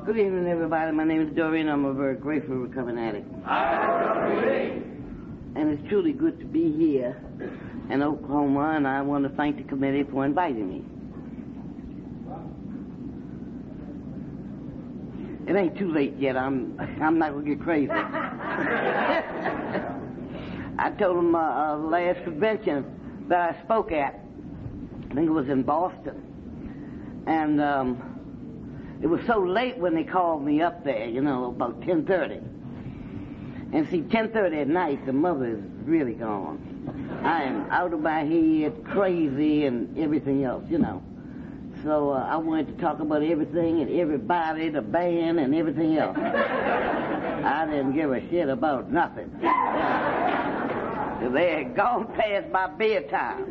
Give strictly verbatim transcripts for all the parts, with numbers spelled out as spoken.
Good evening, everybody. My name is Doreen. I'm a very grateful recovering addict. And it's truly good to be here in Oklahoma, and I want to thank the committee for inviting me. It ain't too late yet. I'm I'm not going to get crazy. I told them uh, uh, last convention that I spoke at, I think it was in Boston, and um, it was so late when they called me up there, you know, about ten thirty. And see, ten thirty at night, the mother is really gone. I am out of my head, crazy, and everything else, you know. So uh, I wanted to talk about everything and everybody, the band, and everything else. I didn't give a shit about nothing. They had gone past my bedtime.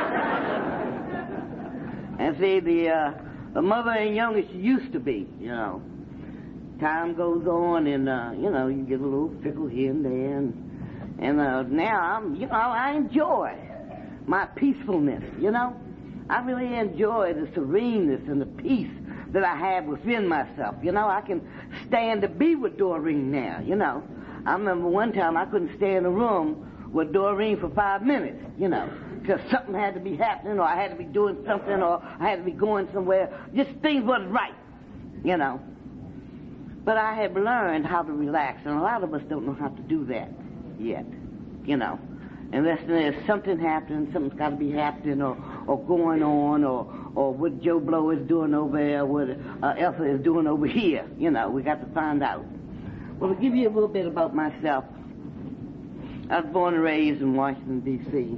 And see, the uh, the mother ain't young as she used to be, you know. Time goes on, and uh, you know, you get a little fickle here and there, and, and uh, now I'm, you know, I enjoy my peacefulness, you know. I really enjoy the sereneness and the peace that I have within myself. You know, I can stand to be with Doreen now, you know. I remember one time I couldn't stay in a room with Doreen for five minutes, you know, because something had to be happening, or I had to be doing something, or I had to be going somewhere. Just things wasn't right, you know. But I have learned how to relax, and a lot of us don't know how to do that yet, you know. Unless there's something happening, something's got to be happening, or, or going on, or, or what Joe Blow is doing over there, what uh, Elsa is doing over here. You know, we got to find out. Well, to give you a little bit about myself, I was born and raised in Washington, D C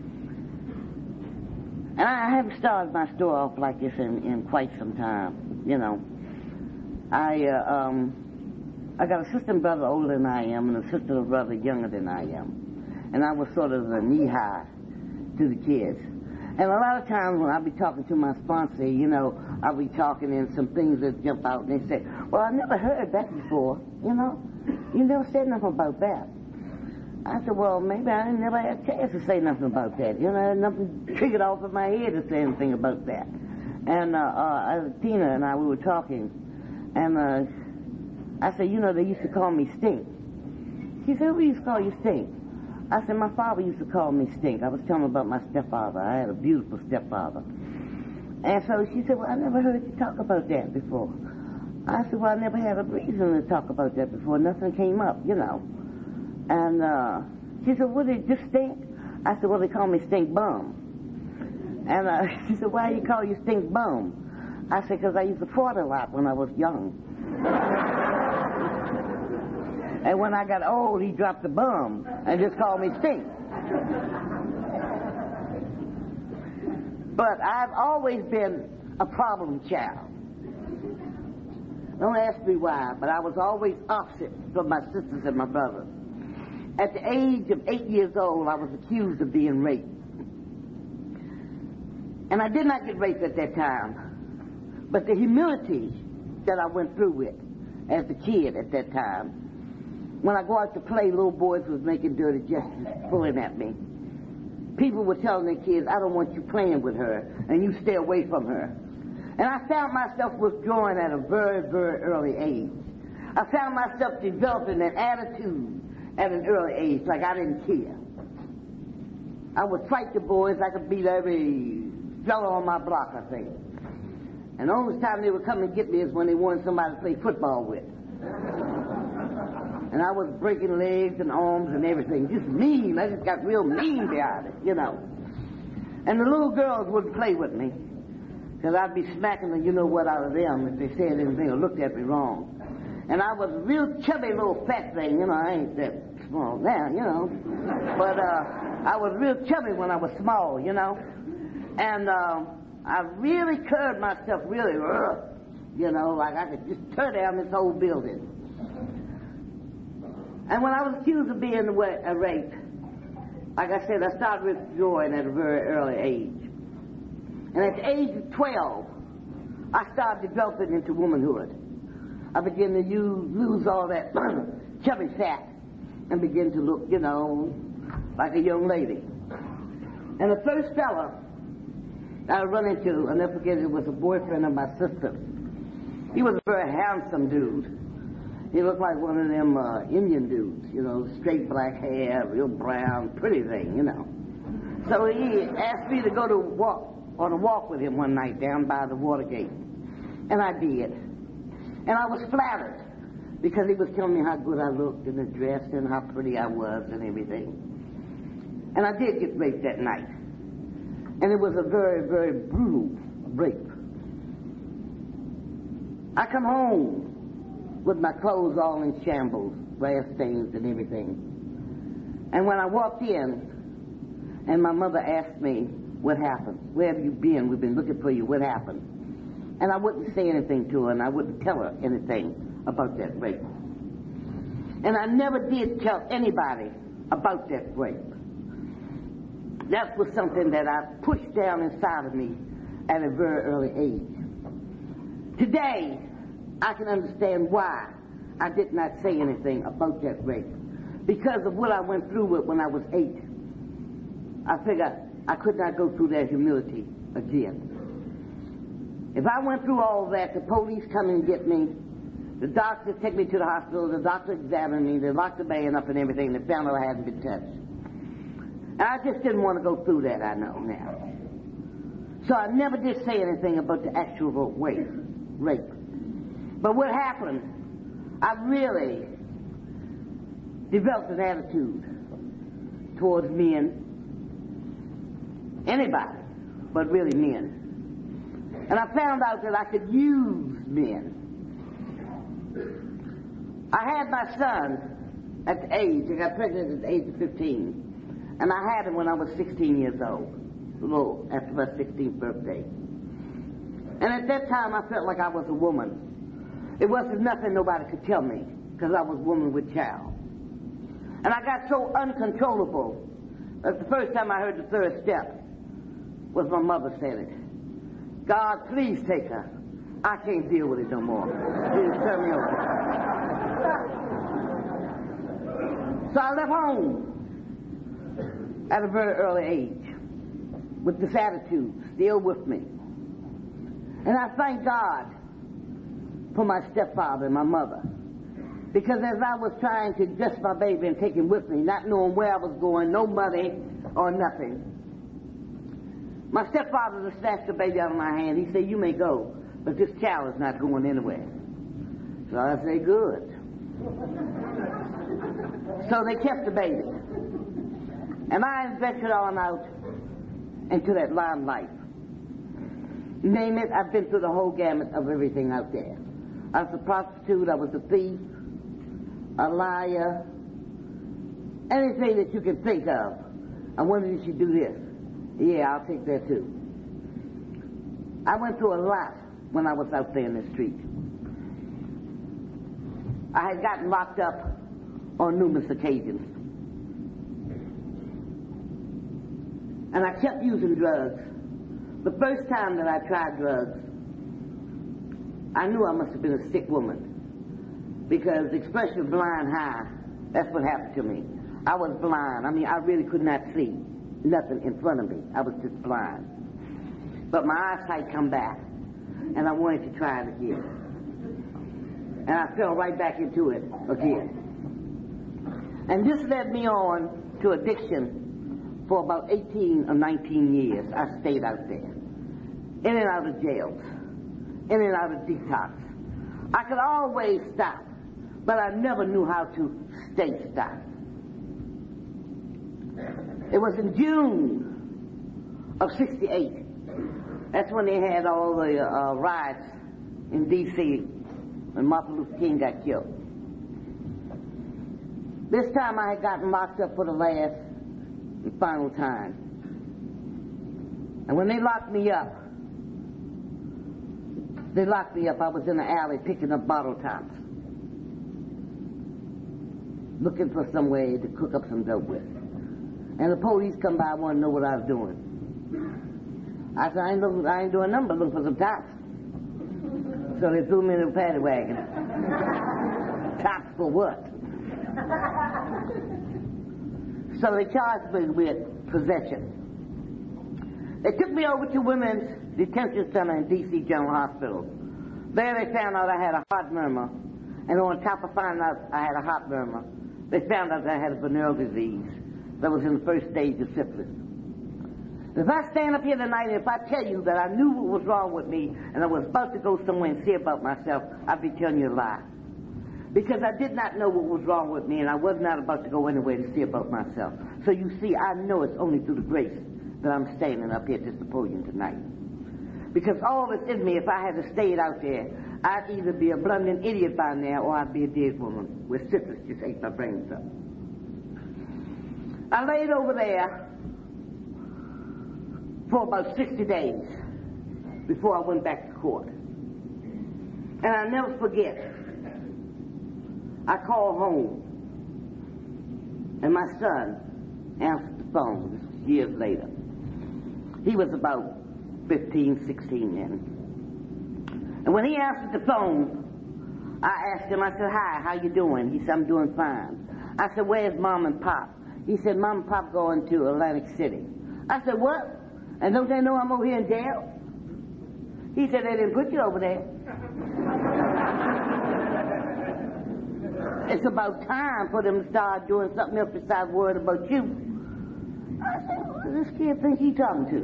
And I haven't started my story off like this in, in quite some time, you know. I, uh, um, I got a sister and brother older than I am, and a sister and brother younger than I am. And I was sort of the knee-high to the kids. And a lot of times when I be talking to my sponsor, you know, I'll be talking and some things that jump out, and they say, well, I never heard that before, you know. You never said nothing about that. I said, well, maybe I never had a chance to say nothing about that. You know, nothing triggered off of my head to say anything about that. And uh, uh, Tina and I, we were talking, and uh, I said, you know, they used to call me Stink. She said, who used to call you Stink? I said, my father used to call me Stink. I was telling her about my stepfather. I had a beautiful stepfather. And so she said, well, I never heard you talk about that before. I said, well, I never had a reason to talk about that before. Nothing came up, you know. And uh, she said, what, did it just stink? I said, well, they call me Stink Bum. And uh, she said, why do you call you Stink Bum? I said, because I used to fart a lot when I was young. And when I got old, he dropped the bum and just called me Stink. But I've always been a problem child. Don't ask me why, but I was always opposite from my sisters and my brothers. At the age of eight years old, I was accused of being raped. And I did not get raped at that time. But the humility that I went through with as a kid at that time, when I go out to play, little boys was making dirty gestures, pulling at me. People were telling their kids, I don't want you playing with her, and you stay away from her. And I found myself withdrawing at a very, very early age. I found myself developing an attitude at an early age, like I didn't care. I would fight the boys. I could beat every fellow on my block, I think. And the only time they would come and get me is when they wanted somebody to play football with. And I was breaking legs and arms and everything. Just mean. I just got real mean behind it, you know. And the little girls wouldn't play with me, because I'd be smacking the you-know-what out of them if they said anything or looked at me wrong. And I was a real chubby little fat thing. You know, I ain't that small now, you know. But uh, I was real chubby when I was small, you know. And uh, I really curved myself really rough, you know, like I could just tear down this whole building. And when I was accused of being a rape, like I said, I started withdrawing at a very early age. And at the age of twelve, I started developing into womanhood. I began to use, lose all that chubby fat and begin to look, you know, like a young lady. And the first fella I run into, I'll never forget, it was a boyfriend of my sister. He was a very handsome dude. He looked like one of them uh, Indian dudes, you know, straight black hair, real brown, pretty thing, you know. So he asked me to go to walk on a walk with him one night down by the Watergate. And I did. And I was flattered because he was telling me how good I looked in the dress and how pretty I was and everything. And I did get raped that night. And it was a very, very brutal rape. I come home with my clothes all in shambles, grass stains and everything. And when I walked in, and my mother asked me, what happened? Where have you been? We've been looking for you. What happened? And I wouldn't say anything to her, and I wouldn't tell her anything about that rape. And I never did tell anybody about that rape. That was something that I pushed down inside of me at a very early age. Today, I can understand why I did not say anything about that rape. Because of what I went through with when I was eight. I figured I could not go through that humility again. If I went through all that, the police come and get me, the doctors take me to the hospital, the doctor examined me, they locked the man up and everything, they found out I hadn't been touched. And I just didn't want to go through that, I know now. So I never did say anything about the actual rape. rape. But what happened, I really developed an attitude towards men, anybody, but really men. And I found out that I could use men. I had my son at the age, I got pregnant at the age of fifteen, and I had him when I was sixteen years old, a little after my sixteenth birthday. And at that time, I felt like I was a woman. It wasn't nothing nobody could tell me, because I was a woman with child. And I got so uncontrollable that the first time I heard the third step was my mother said it. God, please take her. I can't deal with it no more. Please turn me over. So I left home at a very early age with this attitude still with me. And I thank God for my stepfather and my mother. Because as I was trying to dress my baby and take him with me, not knowing where I was going, no money or nothing, my stepfather just snatched the baby out of my hand. He said, you may go, but this child is not going anywhere. So I said, good. So they kept the baby. And I ventured on out into that limelight. Name it, I've been through the whole gamut of everything out there. I was a prostitute, I was a thief, a liar, anything that you can think of. I wondered if you do this. Yeah, I'll take that too. I went through a lot when I was out there in the street. I had gotten locked up on numerous occasions. And I kept using drugs. The first time that I tried drugs, I knew I must have been a sick woman. Because the expression of blind high, that's what happened to me. I was blind. I mean, I really could not see nothing in front of me. I was just blind. But my eyesight come back, and I wanted to try it again. And I fell right back into it again. And this led me on to addiction for about eighteen or nineteen years. I stayed out there, in and out of jails, in and out of detox. I could always stop, but I never knew how to stay stopped. It was in June of sixty-eight. That's when they had all the uh, riots in D C when Martin Luther King got killed. This time I had gotten locked up for the last and final time. And when they locked me up, they locked me up, I was in the alley picking up bottle tops, looking for some way to cook up some dope with. And the police come by, wanted to know what I was doing. I said, I ain't, looking, I ain't doing nothing but looking for some tops. So they threw me in a paddy wagon. Tops for what? So they charged me with possession. They took me over to Women's Detention Center in D C General Hospital. There they found out I had a heart murmur. And on top of finding out I had a heart murmur, they found out that I had a venereal disease that was in the first stage of syphilis. If I stand up here tonight and if I tell you that I knew what was wrong with me and I was about to go somewhere and see about myself, I'd be telling you a lie. Because I did not know what was wrong with me and I was not about to go anywhere to see about myself. So you see, I know it's only through the grace that I'm standing up here at this podium tonight. Because all that's in me, if I had stayed out there, I'd either be a blundering idiot by now or I'd be a dead woman with syphilis just ate my brains up. I laid over there for about sixty days before I went back to court. And I'll never forget, I called home and my son answered the phone years later. He was about fifteen, sixteen then. And when he answered the phone, I asked him, I said, hi, how you doing? He said, I'm doing fine. I said, where's Mom and Pop? He said, Mom and Pop going to Atlantic City. I said, what? And don't they know I'm over here in jail? He said, they didn't put you over there. It's about time for them to start doing something else besides worrying about you. I said, what does this kid think he's talking to?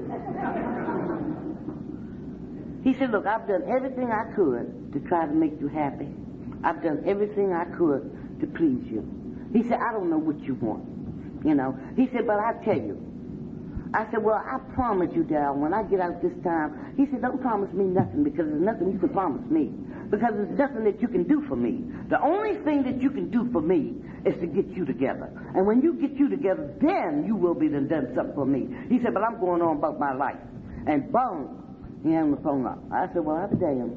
He said, look, I've done everything I could to try to make you happy. I've done everything I could to please you. He said, I don't know what you want, you know. He said, but I tell you. I said, well, I promise you, Darryl, when I get out this time. He said, don't promise me nothing because there's nothing you can promise me. Because there's nothing that you can do for me. The only thing that you can do for me is to get you together. And when you get you together, then you will be done done something for me. He said, but I'm going on about my life. And boom. He hung the phone up. I said, well, I'll be damned.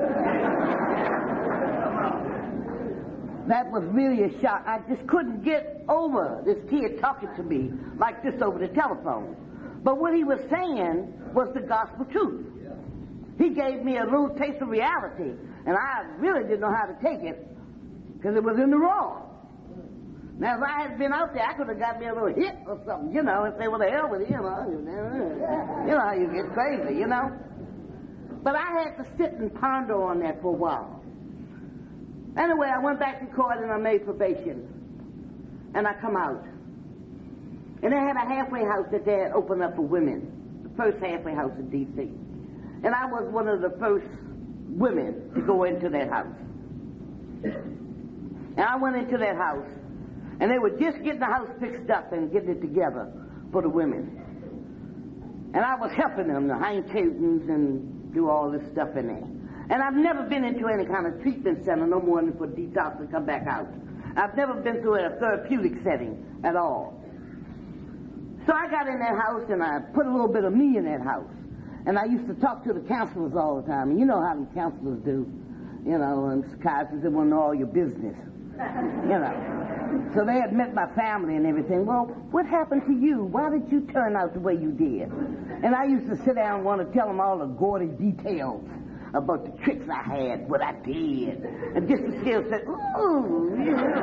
That was really a shock. I just couldn't get over this kid talking to me like this over the telephone. But what he was saying was the gospel truth. He gave me a little taste of reality, and I really didn't know how to take it because it was in the wrong. Now, if I had been out there, I could have got me a little hit or something, you know, and say, well, the hell with you, you know. You know how you get crazy, you know. But I had to sit and ponder on that for a while. Anyway, I went back to court and I made probation. And I come out. And they had a halfway house that they had opened up for women. The first halfway house in D C And I was one of the first women to go into that house. And I went into that house. And they were just getting the house fixed up and getting it together for the women. And I was helping them to hang curtains and do all this stuff in there. And I've never been into any kind of treatment center, no more than for detox to come back out. I've never been through a therapeutic setting at all. So I got in that house and I put a little bit of me in that house. And I used to talk to the counselors all the time. And you know how the counselors do. You know, and psychiatrists, they want to know all your business. You know. So they had met my family and everything. Well, what happened to you? Why did you turn out the way you did? And I used to sit down and want to tell them all the gaudy details about the tricks I had, what I did. And just to still say, ooh,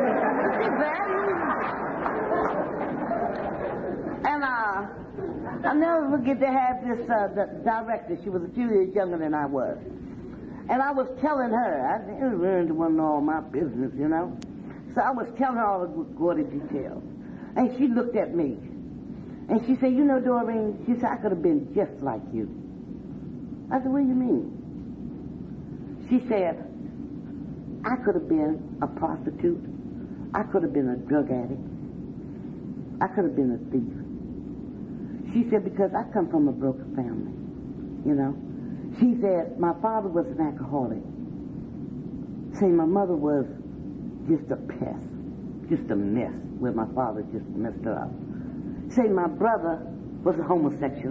and uh, I'll never forget to have this uh, the director. She was a few years younger than I was. And I was telling her, I didn't really want to know all my business, you know. So I was telling her all the gaudy details. And she looked at me. And she said, you know, Doreen, she said, I could have been just like you. I said, what do you mean? She said, I could have been a prostitute. I could have been a drug addict. I could have been a thief. She said, because I come from a broken family, you know. She said, my father was an alcoholic. Say, my mother was just a pest, just a mess, where my father just messed her up. Say, my brother was a homosexual.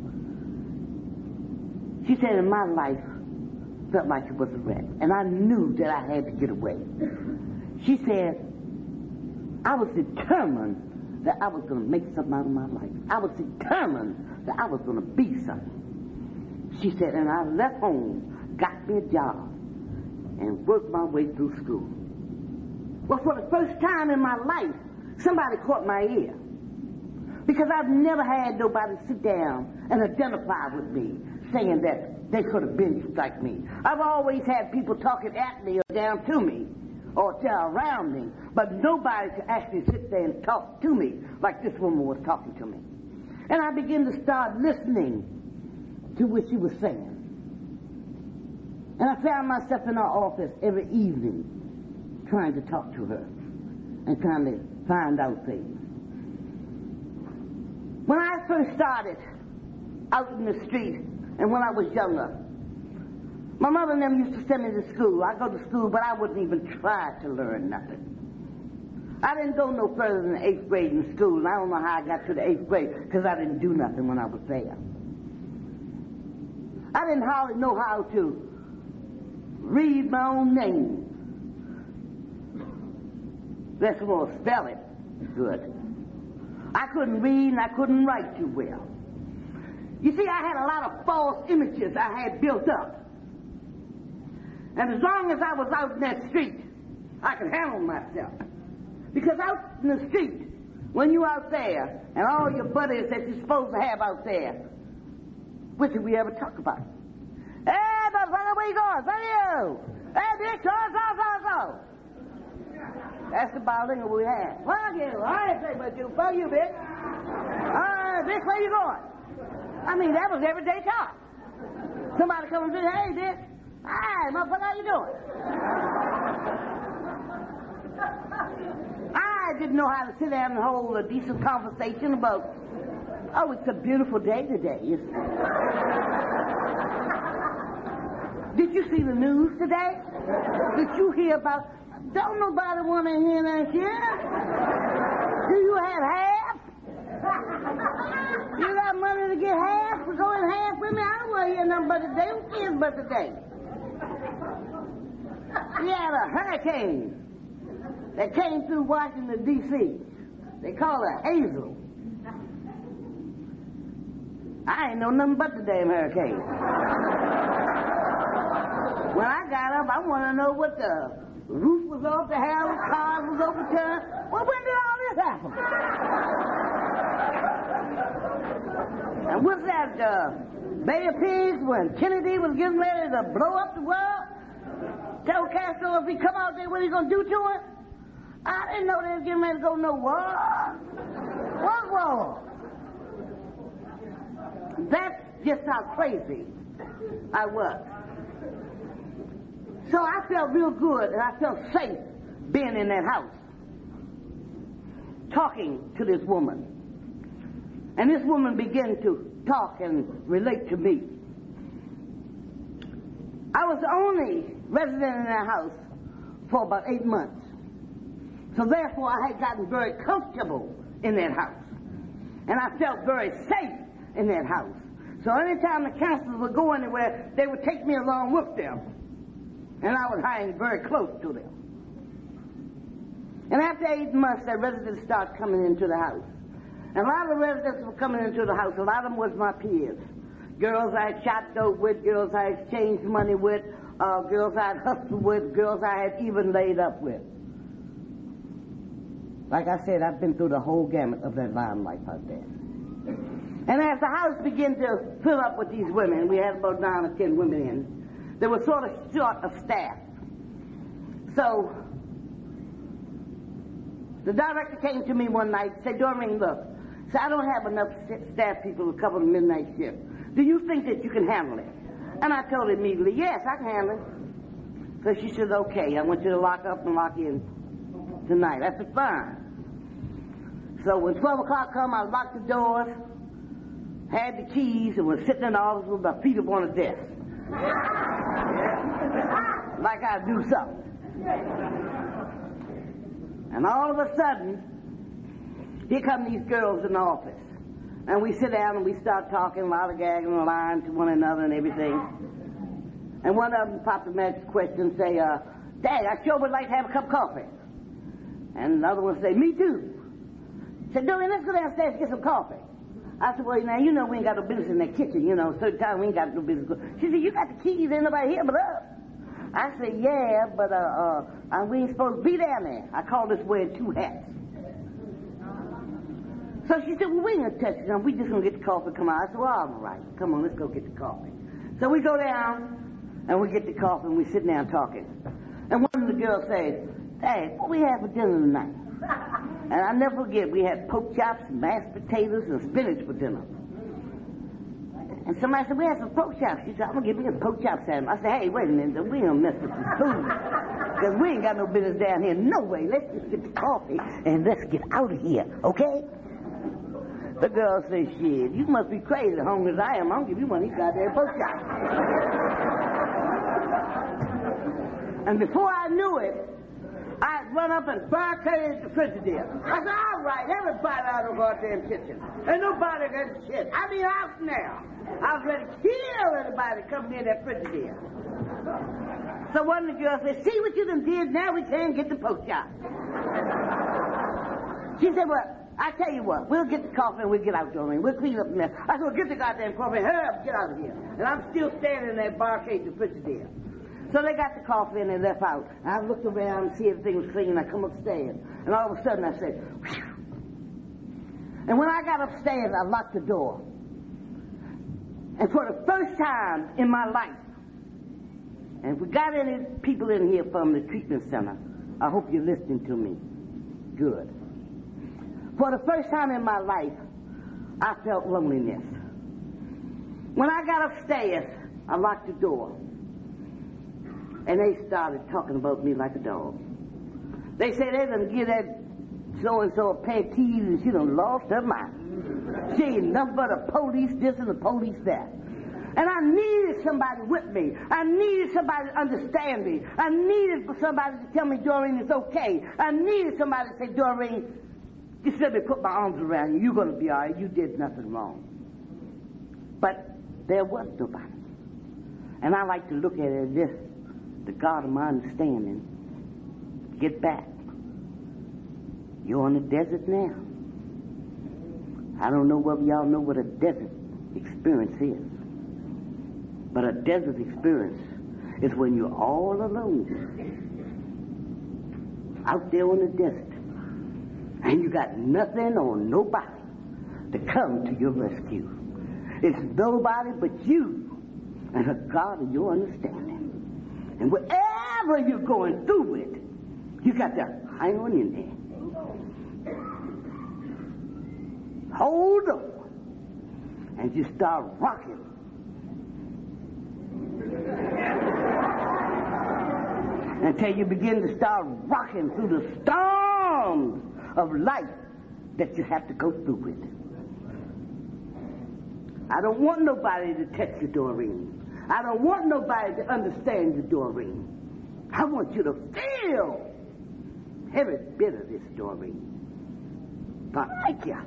She said, in my life, felt like it was a wreck. And I knew that I had to get away. She said, I was determined that I was going to make something out of my life. I was determined that I was going to be something. She said, and I left home, got me a job, and worked my way through school. Well, for the first time in my life, somebody caught my ear. Because I've never had nobody sit down and identify with me, saying that they could have been just like me. I've always had people talking at me or down to me or to around me, but nobody could actually sit there and talk to me like this woman was talking to me. And I began to start listening to what she was saying. And I found myself in her office every evening trying to talk to her and trying to find out things. When I first started out in the street and when I was younger, my mother and them used to send me to school. I go to school, but I wouldn't even try to learn nothing. I didn't go no further than the eighth grade in school, and I don't know how I got to the eighth grade because I didn't do nothing when I was there. I didn't hardly know how to read my own name. Let's more spell it good. I couldn't read and I couldn't write too well. You see, I had a lot of false images I had built up. And as long as I was out in that street, I could handle myself. Because out in the street, when you're out there, and all your buddies that you're supposed to have out there, what did we ever talk about? Hey, motherfucker, where you going? Where are you? Hey, bitch, so, so, so, so. That's the bilingual we had. Fuck you. I ain't saying about you. Fuck you, bitch. All right, bitch, where you going? I mean, that was everyday talk. Somebody comes in, hey, bitch. Hi, motherfucker, how you doing? I didn't know how to sit down and hold a decent conversation about, oh, it's a beautiful day today, isn't it? Did you see the news today? Did you hear about, don't nobody want to hear that shit? Do you have half? You got money to get half? To go in half with me? I don't want to hear nothing but today. Who cares but today? We had a hurricane that came through Washington, D C They call it Hazel. I ain't know nothing but the damn hurricane. When I got up, I want to know what the roof was off the house, cars was overturned. Well, when did all this happen? And what's that, uh, Bay of Pigs, when Kennedy was getting ready to blow up the world? Tell Castro if he come out there, what he gonna do to him? I didn't know they was getting ready to go no war. What war? That's just how crazy I was. So I felt real good and I felt safe being in that house, talking to this woman. And this woman began to talk and relate to me. I was the only resident in that house for about eight months. So therefore I had gotten very comfortable in that house. And I felt very safe in that house. So anytime the counselors would go anywhere, they would take me along with them. And I would hang very close to them. And after eight months, the residents started coming into the house. And a lot of the residents were coming into the house. A lot of them was my peers. Girls I had shot dope with, girls I had exchanged money with, uh, girls I had hustled with, girls I had even laid up with. Like I said, I've been through the whole gamut of that limelight out there. And as the house began to fill up with these women, we had about nine or ten women in, they were sort of short of staff. So the director came to me one night and said, Doreen, look, so I don't have enough staff people to cover the midnight shift. Do you think that you can handle it? And I told her immediately, yes, I can handle it. So she said, okay, I want you to lock up and lock in tonight. I said, fine. So when twelve o'clock come, I locked the doors, had the keys, and was sitting in the office with my feet up on the desk. Like I do something. And all of a sudden, here come these girls in the office. And we sit down and we start talking, lollygagging and lying to one another and everything. And one of them popped the next question and say, uh, Dad, I sure would like to have a cup of coffee. And another one say, me too. Said, Doreen, let's go downstairs and get some coffee. I said, well, now, you know we ain't got no business in that kitchen, you know. Certain time we ain't got no business. She said, you got the keys, ain't nobody here but us. I said, yeah, but uh, uh, we ain't supposed to be down there. I call this wearing two hats. So she said, well, we ain't gonna touch it. We just gonna get the coffee, come on. I said, well, all right. Come on, let's go get the coffee. So we go down, and we get the coffee, and we sit down talking. And one of the girls says, "Hey, what we have for dinner tonight?" And I'll never forget, we had pork chops, mashed potatoes, and spinach for dinner. And somebody said, "We had some pork chops." She said, "I'm going to give you a pork chop sandwich." I said, "Hey, wait a minute, we don't mess with some food. Because we ain't got no business down here. No way. Let's just get the coffee, and let's get out of here, okay?" The girl says, "Shit, you must be crazy, hungry as I am. I'm going to give you one of these goddamn pork chops." And before I knew it, I'd run up and barricaded the Frigidaire. I said, "All right, everybody out of the goddamn kitchen. Ain't nobody got shit. I be out now." I was ready to kill everybody that come near that Frigidaire. So one of the girls said, "See what you done did? Now we can't get the pork chop." She said, "Well, I tell you what, we'll get the coffee and we'll get out, Doreen. We'll clean up the mess." I said, "Well, get the goddamn coffee and hurry up, get out of here." And I'm still standing there barricading the Frigidaire. So they got the coffee and they left out. And I looked around and see everything was clean. I come upstairs. And all of a sudden I said, "Whew." And when I got upstairs, I locked the door. And for the first time in my life, and if we got any people in here from the treatment center, I hope you're listening to me. Good. For the first time in my life, I felt loneliness. When I got upstairs, I locked the door. And they started talking about me like a dog. They said they're going to give that so-and-so a pair of keys and she done lost her mind. She ain't nothing but a police this and a police that. And I needed somebody with me. I needed somebody to understand me. I needed for somebody to tell me, "Doreen, it's okay." I needed somebody to say, "Doreen, just let me put my arms around you. You're going to be all right. You did nothing wrong." But there was nobody. And I like to look at it as this. The God of my understanding, get back. You're on the desert now. I don't know whether y'all know what a desert experience is. But a desert experience is when you're all alone. Out there on the desert. And you got nothing or nobody to come to your rescue. It's nobody but you and a God of your understanding. And wherever you're going through it, you got to hang on in there. Hold on. And just start rocking. Until you begin to start rocking through the storms of life that you have to go through it. I don't want nobody to touch you, Doreen. I don't want nobody to understand you, Doreen. I want you to feel every bit of this, Doreen. I like you.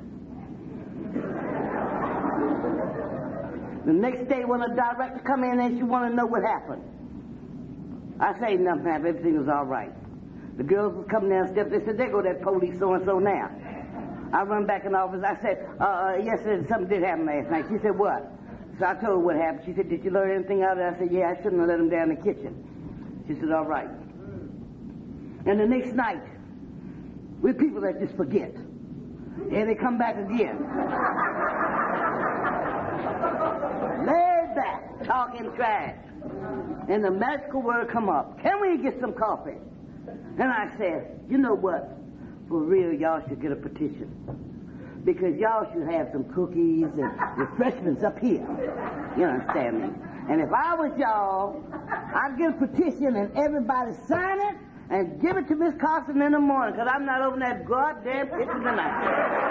The next day when a director come in and she want to know what happened, I say nothing happened. Everything was all right. The girls was coming downstairs. They said, "There go that police so-and-so now." I run back in the office. I said, uh, yes, sir, something did happen last night. She said, "What?" So I told her what happened. She said, "Did you learn anything out of it?" I said, "Yeah, I shouldn't have let him down in the kitchen." She said, "All right." And the next night, we're people that just forget. And they come back again. Laid back, talking trash. And the magical word come up, "Can we get some coffee?" And I said, "You know what? For real, y'all should get a petition. Because y'all should have some cookies and refreshments up here." You understand me? And if I was y'all, I'd get a petition and everybody sign it and give it to Miss Carson in the morning, because I'm not opening that goddamn kitchen tonight.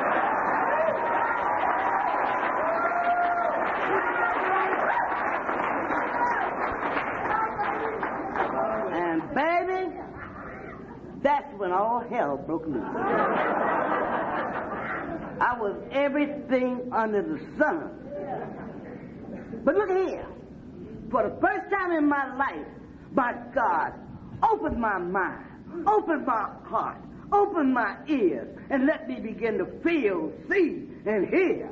And baby, that's when all hell broke loose. I was everything under the sun. But look here. For the first time in my life, my God opened my mind, opened my heart, opened my ears, and let me begin to feel, see, and hear.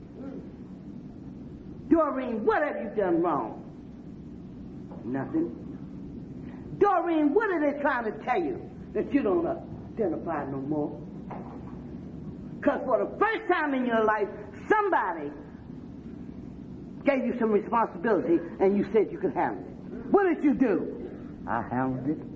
Doreen, what have you done wrong? Nothing. Doreen, what are they trying to tell you that you don't identify no more? Because for the first time in your life, somebody gave you some responsibility, and you said you could handle it. What did you do? I handled it.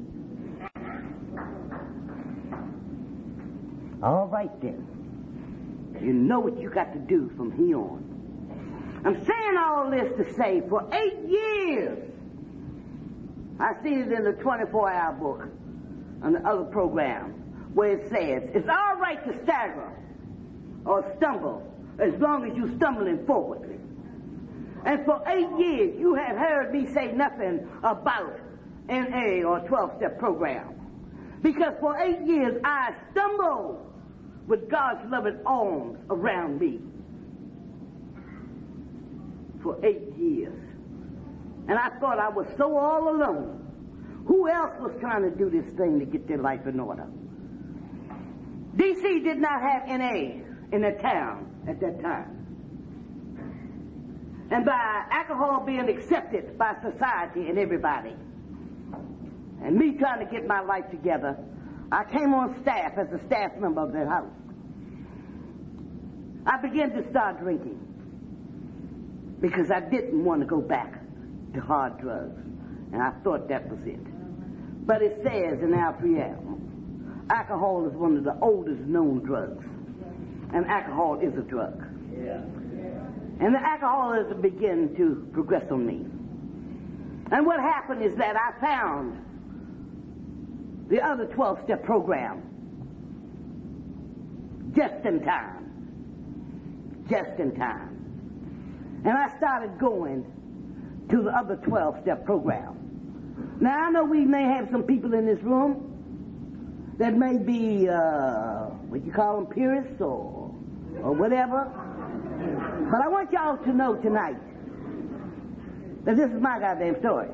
All right then. You know what you got to do from here on. I'm saying all this to say for eight years, I see it in the twenty-four hour book on the other program where it says it's all right to stagger or stumble as long as you're stumbling forwardly. And for eight years, you have heard me say nothing about N A or twelve-step program. Because for eight years, I stumbled with God's loving arms around me. For eight years. And I thought I was so all alone. Who else was trying to do this thing to get their life in order? D C did not have N A in the town at that time. And by alcohol being accepted by society and everybody, and me trying to get my life together, I came on staff as a staff member of that house. I began to start drinking because I didn't want to go back to hard drugs, and I thought that was it. But it says in our preamble, alcohol is one of the oldest known drugs, and alcohol is a drug. Yeah. And the alcoholism began to progress on me. And what happened is that I found the other twelve-step program just in time. Just in time. And I started going to the other twelve-step program. Now, I know we may have some people in this room that may be, uh, what you call them, purists or, or whatever. But I want y'all to know tonight that this is my goddamn story.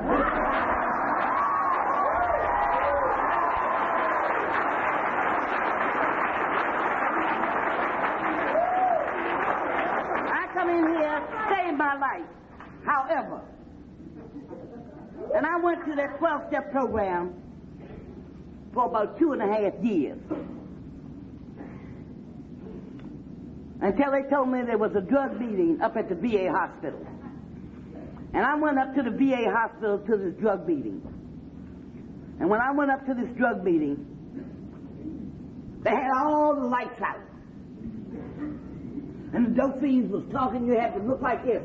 I come in here, saved my life. However, and I went to that twelve-step program for about two and a half years. Until they told me there was a drug meeting up at the V A hospital. And I went up to the V A hospital to this drug meeting. And when I went up to this drug meeting, they had all the lights out. And the dope fiends was talking, you had to look like this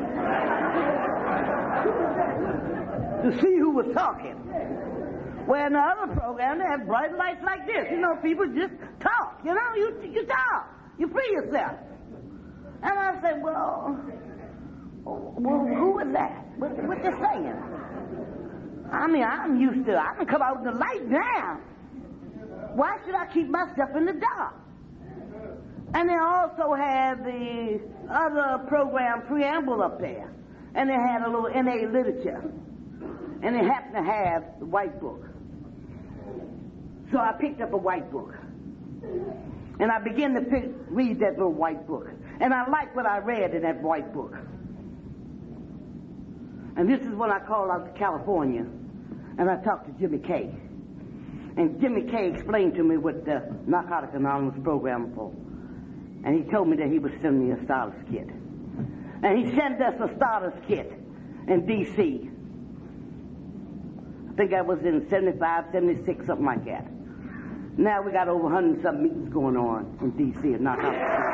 to see who was talking. Where in the other program, they had bright lights like this. You know, people just talk. You know, you, you talk. You free yourself. And I said, well, well who is that? What, what you saying? I mean, I'm used to, I can come out in the light now. Why should I keep myself in the dark? And they also had the other program preamble up there. And they had a little N A literature. And they happened to have the white book. So I picked up a white book. And I began to pick, read that little white book. And I liked what I read in that white book. And this is when I called out to California. And I talked to Jimmy Kay. And Jimmy Kay explained to me what the Narcotic Anonymous program was for. And he told me that he would send me a starter's kit. And he sent us a starter's kit in D C I think that was in seventy-five, seventy-six, something like that. Now we got over one hundred and some meetings going on in D C and not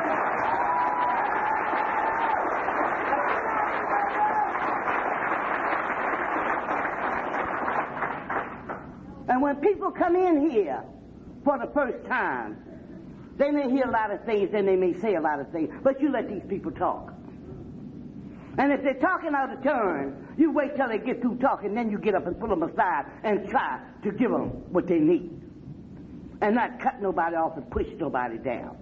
And when people come in here for the first time, they may hear a lot of things and they may say a lot of things, but you let these people talk. And if they're talking out of turn, you wait till they get through talking, then you get up and pull them aside and try to give them what they need. And not cut nobody off and push nobody down.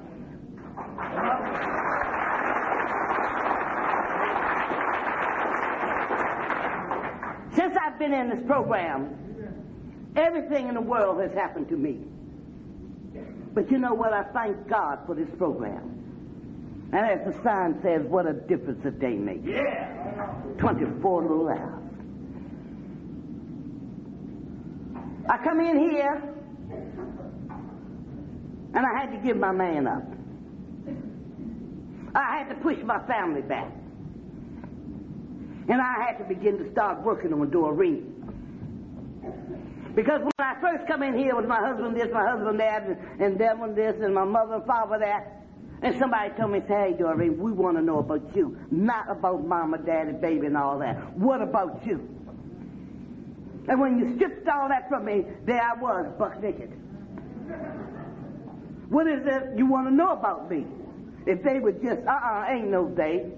Since I've been in this program, everything in the world has happened to me. But you know what? I thank God for this program. And as the sign says, what a difference a day makes. Yeah. twenty-four little hours. I come in here, and I had to give my man up. I had to push my family back. And I had to begin to start working on Doreen. Because when I first come in here with my husband this, my husband that, and, and them and this, and my mother and father that, and somebody told me, say, hey, Doreen, we want to know about you, not about mama, daddy, baby, and all that. What about you? And when you stripped all that from me, there I was, buck naked. What is it you want to know about me? If they would just, uh-uh, ain't no they.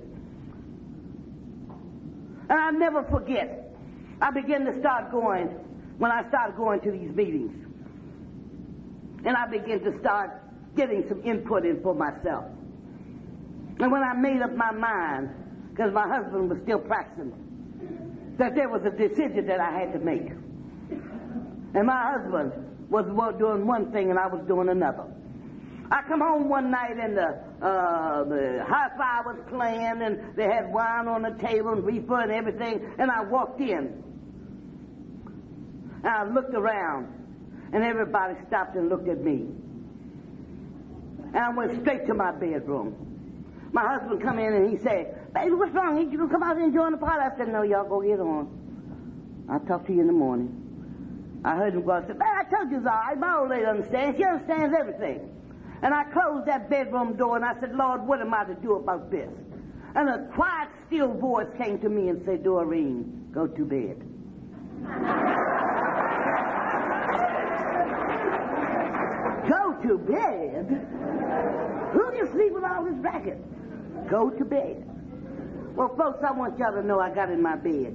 And I never forget, I began to start going, when I started going to these meetings. And I began to start getting some input in for myself. And when I made up my mind, because my husband was still practicing, that there was a decision that I had to make. And my husband was doing one thing and I was doing another. I come home one night and the, uh, the hi-fi was playing and they had wine on the table and reefer and everything, and I walked in. And I looked around and everybody stopped and looked at me. And I went straight to my bedroom. My husband come in and he said, baby, what's wrong? Ain't you gonna come out here and join the party? I said, no, y'all go get on. I'll talk to you in the morning. I heard him go and say, man, I told you it's all right. My old lady understands. She understands everything. And I closed that bedroom door and I said, Lord, what am I to do about this? And a quiet, still voice came to me and said, Doreen, go to bed. Go to bed? Who can sleep with all this racket? Go to bed. Well, folks, I want y'all to know I got in my bed.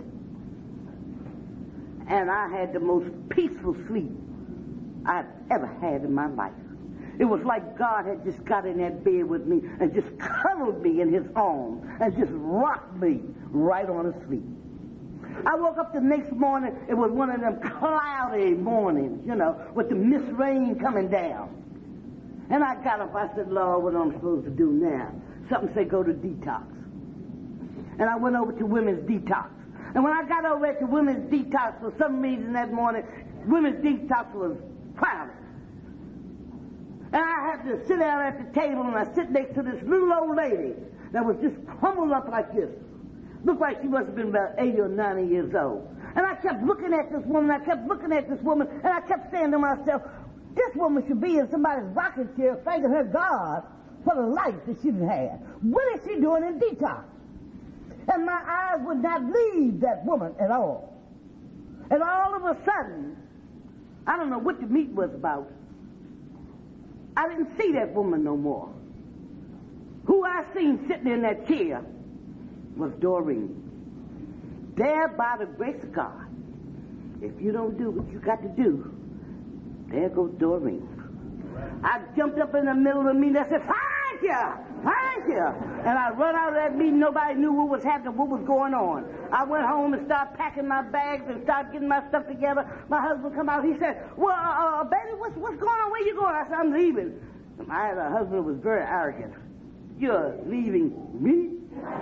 And I had the most peaceful sleep I've ever had in my life. It was like God had just got in that bed with me and just cuddled me in his arms and just rocked me right on to sleep. I woke up the next morning, it was one of them cloudy mornings, you know, with the mist rain coming down. And I got up, I said, Lord, what am I supposed to do now? Something said go to detox. And I went over to women's detox. And when I got over to women's detox, for some reason that morning, women's detox was crowded. And I had to sit down at the table, and I sit next to this little old lady that was just crumpled up like this. Looked like she must have been about eighty or ninety years old. And I kept looking at this woman, I kept looking at this woman, and I kept saying to myself, this woman should be in somebody's rocking chair thanking her God for the life that she's had. What is she doing in detox? And my eyes would not leave that woman at all. And all of a sudden, I don't know what the meeting was about, I didn't see that woman no more. Who I seen sitting in that chair was Doreen. There by the grace of God. If you don't do what you got to do, there goes Doreen. I jumped up in the middle of the meeting and I said, thank you, thank you. And I run out of that meeting, nobody knew what was happening, what was going on. I went home and started packing my bags and started getting my stuff together. My husband come out, he said, well, uh, uh, baby, what's, what's going on? Where you going? I said, I'm leaving. I had a husband who was very arrogant. You're leaving me?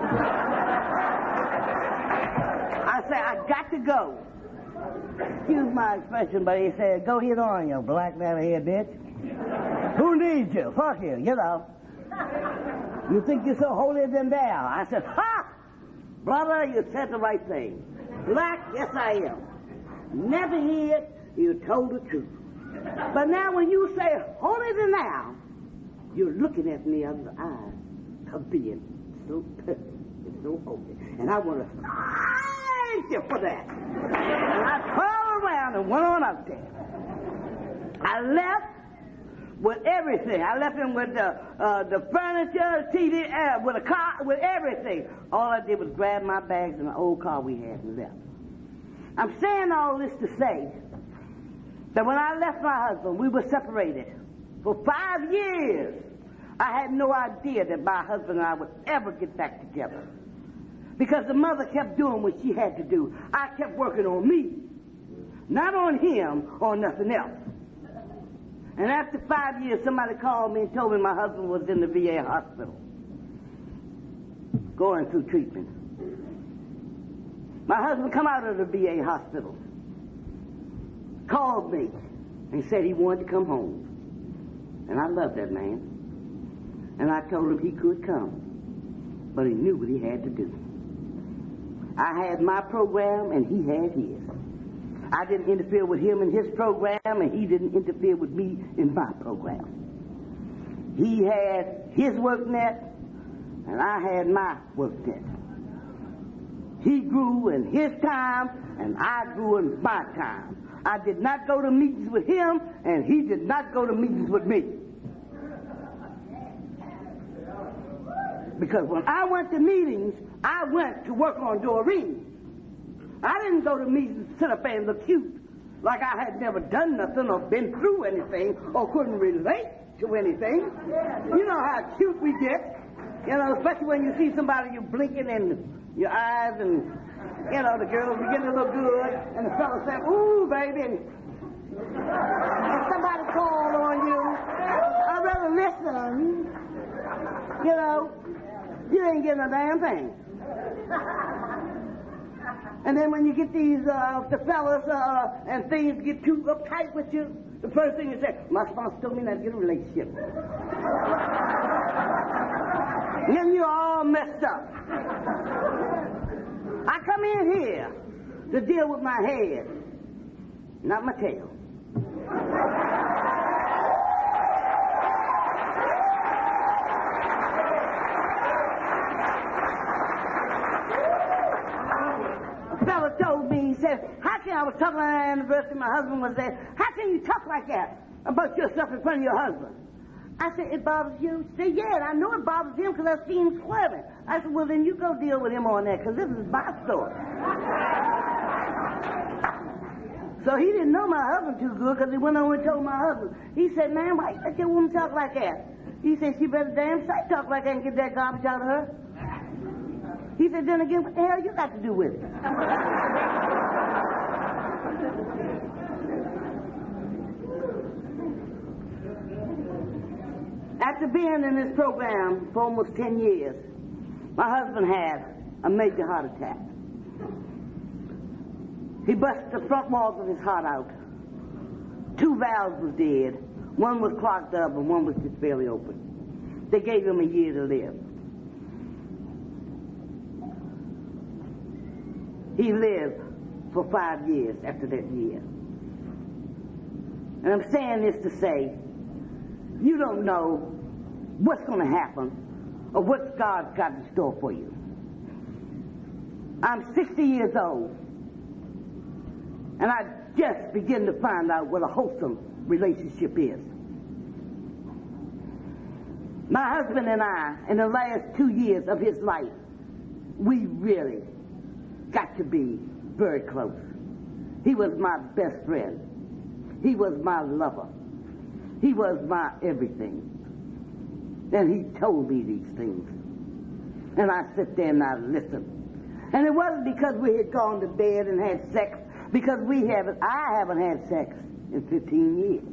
I said, I got to go. Excuse my expression, but he said, go hit on, you black man here, bitch. Who needs you? Fuck you, you know. You think you're so holier than thou. I said, ha! Brother, you said the right thing. Black, yes I am. Never hid, you told the truth. But now when you say holier than thou, you're looking at me out of the eyes of being so perfect and so holy. And I want to thank you for that. And I turned around and went on out there. I left with everything. I left him with the uh, the furniture, T V, uh, with a car, with everything. All I did was grab my bags and the old car we had and left. I'm saying all this to say that when I left my husband, we were separated for five years. I had no idea that my husband and I would ever get back together. Because the mother kept doing what she had to do. I kept working on me, not on him or nothing else. And after five years, somebody called me and told me my husband was in the V A hospital, going through treatment. My husband come out of the V A hospital, called me, and said he wanted to come home. And I love that man. And I told him he could come, but he knew what he had to do. I had my program and he had his. I didn't interfere with him in his program and he didn't interfere with me in my program. He had his work net and I had my work net. He grew in his time and I grew in my time. I did not go to meetings with him and he did not go to meetings with me. Because when I went to meetings, I went to work on Doreen. I didn't go to meetings to sit up there and look cute, like I had never done nothing or been through anything or couldn't relate to anything. You know how cute we get, you know, especially when you see somebody you're blinking in your eyes and, you know, the girls begin to look good and the fellas say, ooh, baby, and somebody called on you. I'd rather listen, you know. You ain't getting a damn thing. And then when you get these, uh, the fellas, uh, and things get too uptight with you, the first thing you say, my sponsor told me not to get a relationship. And then you're all messed up. I come in here to deal with my head, not my tail. A fella told me, he said, how can, I was talking at the anniversary, my husband was there, how can you talk like that about yourself in front of your husband? I said, it bothers you? She said, yeah, and I know it bothers him because I've seen him swearing. I said, well, then you go deal with him on that because this is my story. So he didn't know my husband too good because he went on and told my husband. He said, man, why you let your woman talk like that? He said, she better damn sight talk like that and get that garbage out of her. He said, then again, what the hell you got to do with it? After being in this program for almost ten years, my husband had a major heart attack. He busted the front walls of his heart out. Two valves was dead. One was clogged up and one was just barely open. They gave him a year to live. He lived for five years after that year. And I'm saying this to say, you don't know what's going to happen or what God's got in store for you. I'm sixty years old, and I just begin to find out what a wholesome relationship is. My husband and I, in the last two years of his life, we really got to be very close. He was my best friend. He was my lover. He was my everything. And he told me these things. And I sit there and I listen. And it wasn't because we had gone to bed and had sex, because we haven't, I haven't had sex in fifteen years.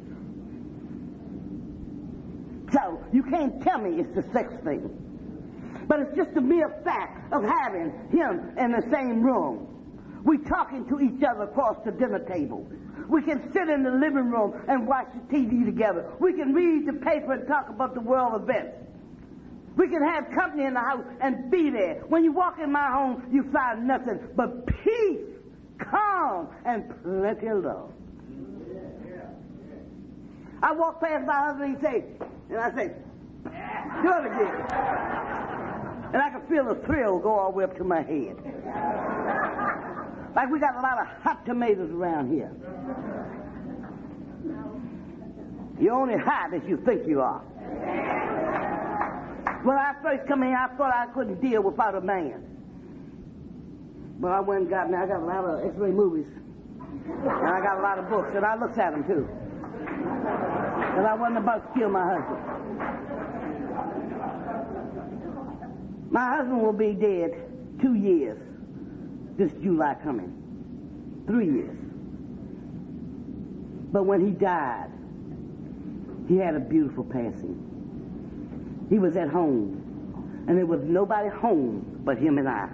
So you can't tell me it's the sex thing. But it's just the mere fact of having him in the same room. We talking to each other across the dinner table. We can sit in the living room and watch the T V together. We can read the paper and talk about the world events. We can have company in the house and be there. When you walk in my home, you find nothing but peace, calm, and plenty of love. I walk past my husband and he say, and I say, do it again. And I can feel the thrill go all the way up to my head. Like we got a lot of hot tomatoes around here. You're only hot as you think you are. When I first come here, I thought I couldn't deal without a man. But I went and got me, I got a lot of X-ray movies. And I got a lot of books, and I looked at them too. Because I wasn't about to kill my husband. My husband will be dead two years this July coming. Three years. But when he died, he had a beautiful passing. He was at home, and there was nobody home but him and I.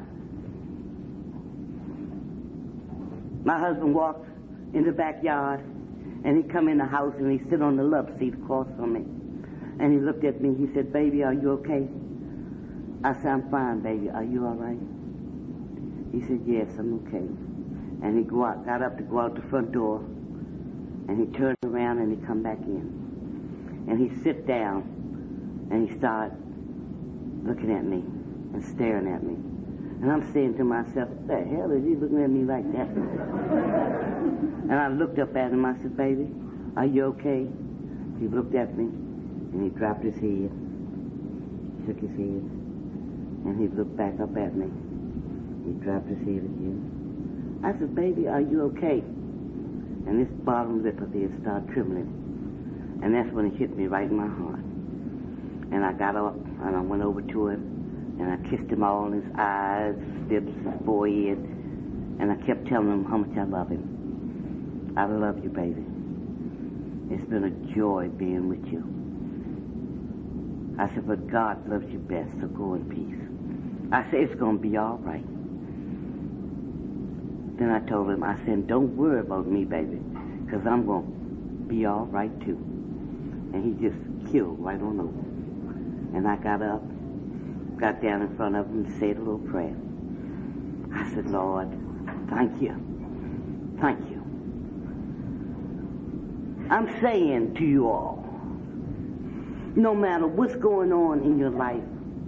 My husband walked in the backyard, and he come in the house, and he sit on the love seat across from me. And he looked at me, he said, baby, are you okay? I said, I'm fine, baby. Are you all right? He said, yes, I'm okay. And he go out, got up to go out the front door, and he turned around and he come back in. And he sit down, and he started looking at me and staring at me. And I'm saying to myself, what the hell is he looking at me like that? And I looked up at him, I said, baby, are you okay? He looked at me, and he dropped his head, shook his head, and he looked back up at me. He dropped his head again. I said, baby, are you okay? And this bottom lip of his started trembling. And that's when it hit me right in my heart. And I got up, and I went over to him, and I kissed him all in his eyes, lips, his forehead, and I kept telling him how much I love him. I love you, baby. It's been a joy being with you. I said, but God loves you best, so go in peace. I said, it's going to be all right. Then I told him, I said, don't worry about me, baby, because I'm going to be all right, too. And he just killed right on over. And I got up, got down in front of him and said a little prayer. I said, Lord, thank you. Thank you. I'm saying to you all, no matter what's going on in your life,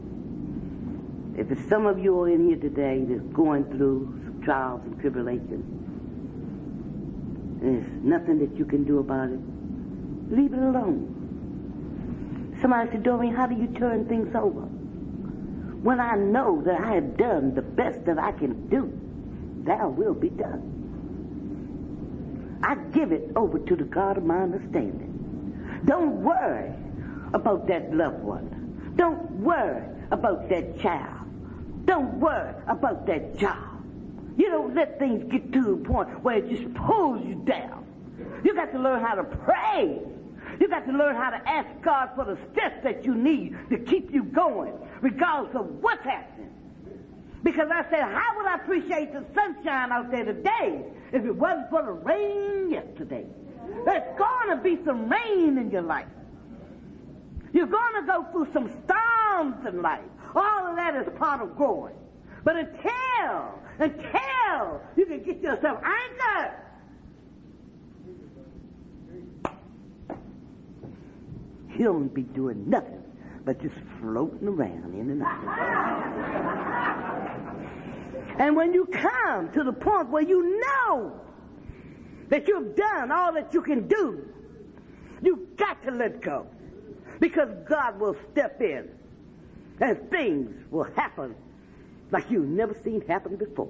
if it's some of you are in here today that's going through some trials and tribulations, and there's nothing that you can do about it, leave it alone. Somebody said, Doreen, how do you turn things over? When I know that I have done the best that I can do, thou will be done. I give it over to the God of my understanding. Don't worry about that loved one. Don't worry about that child. Don't worry about that job. You don't let things get to the point where it just pulls you down. You got to learn how to pray. You got to learn how to ask God for the steps that you need to keep you going, regardless of what's happening. Because I said, how would I appreciate the sunshine out there today if it wasn't for the rain yesterday? There's going to be some rain in your life. You're going to go through some storms in life. All of that is part of growing. But until, until you can get yourself anchored, you don't be doing nothing but just floating around in and out. And when you come to the point where you know that you've done all that you can do, you've got to let go. Because God will step in and things will happen like you've never seen happen before.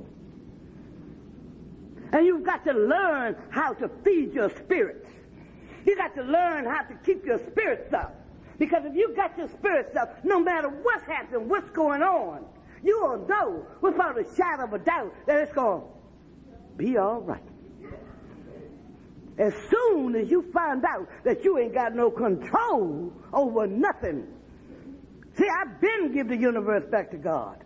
And you've got to learn how to feed your spirits. You got to learn how to keep your spirits up. Because if you got your spirits up, no matter what's happening, what's going on, you will know without a shadow of a doubt that it's going to be all right. As soon as you find out that you ain't got no control over nothing. See, I've been give the universe back to God.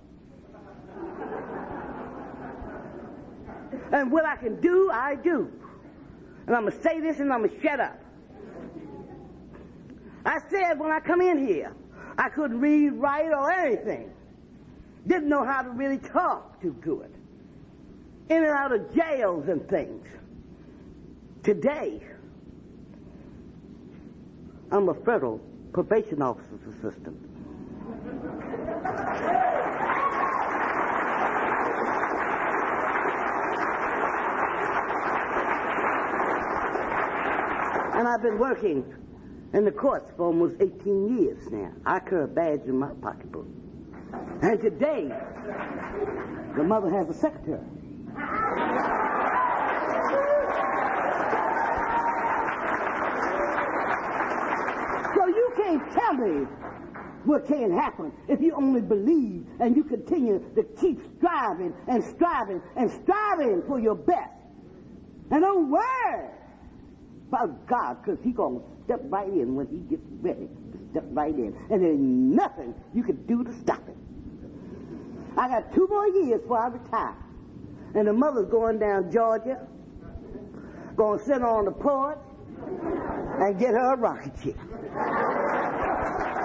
And what I can do, I do. And I'm going to say this and I'm going to shut up. I said when I come in here, I couldn't read, write, or anything. Didn't know how to really talk too good. In and out of jails and things. Today, I'm a federal probation officer's assistant. And I've been working in the courts for almost eighteen years now. I carry a badge in my pocketbook. And today, the mother has a secretary. So you can't tell me what can't happen if you only believe and you continue to keep striving and striving and striving for your best. And don't worry about God, because he's going to step right in when he gets ready to step right in. And there's nothing you can do to stop it. I got two more years before I retire. And the mother's going down Georgia, going to sit on the porch and get her a rocket ship.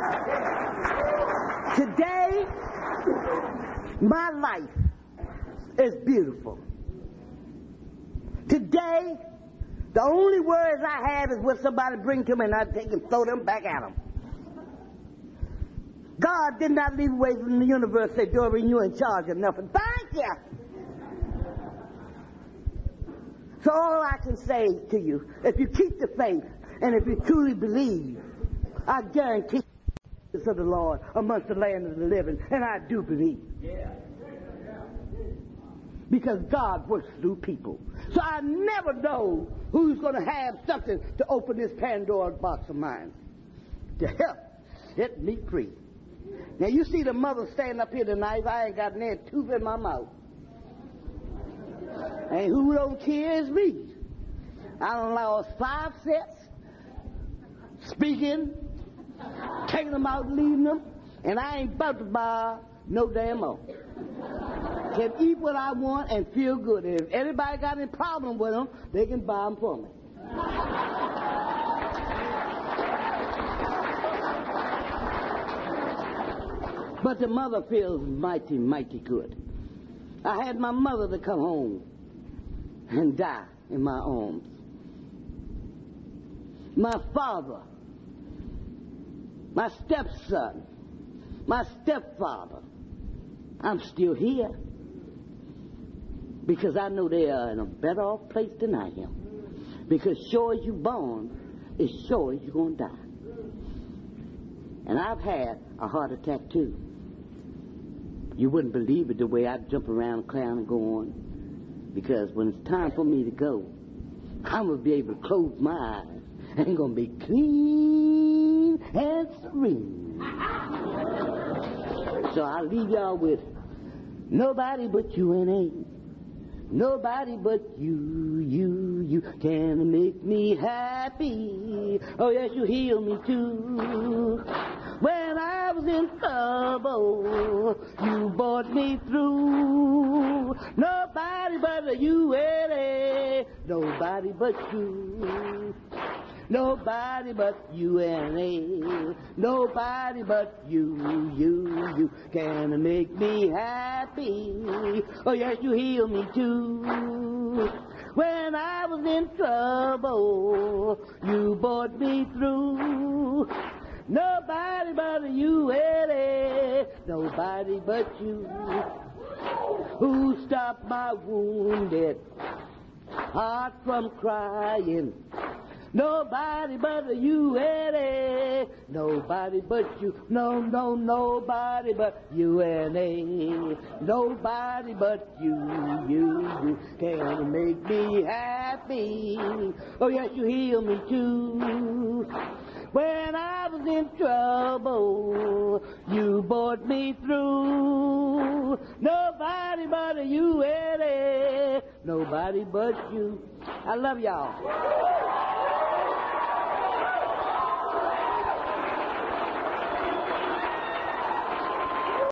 Today, my life is beautiful. Today, the only words I have is what somebody bring to me and I take and throw them back at them. God did not leave away from the universe and say, Doreen, you're in charge of nothing. Thank you. So all I can say to you, if you keep the faith and if you truly believe, I guarantee the of the Lord amongst the land of the living, and I do believe. Yeah. Because God works through people. So I never know who's going to have something to open this Pandora's box of mine to help set me free. Now you see the mother standing up here tonight. I ain't got any tooth in my mouth. And who don't care is me. I done lost five sets, speaking, taking them out and leaving them, and I ain't about to buy no damn more. Can eat what I want and feel good. If anybody got any problem with them, they can buy them for me. But the mother feels mighty, mighty good. I had my mother to come home and die in my arms. My father, my stepson, my stepfather, I'm still here because I know they are in a better off place than I am. Because sure as you're born, it's sure as you're going to die. And I've had a heart attack too. You wouldn't believe it the way I jump around, clown, and go on. Because when it's time for me to go, I'm going to be able to close my eyes and I'm going to be clean and serene. So I'll leave y'all with nobody but you and ain't. Nobody but you, you, you can make me happy. Oh yes, you heal me too. When I was in trouble, you brought me through. Nobody but you, Eddie. Nobody but you. Nobody but you and me. Nobody but you, you, you can make me happy. Oh yes, you heal me too. When I was in trouble, you brought me through. Nobody but you, Eddie. Nobody but you. Who stopped my wounded heart from crying? Nobody but you, Eddie. Nobody but you. No, no, nobody but you and me. Nobody but you, you, you can make me happy. Oh yes, you heal me too. When I was in trouble, you brought me through. Nobody but you, Eddie. Nobody but you. I love y'all.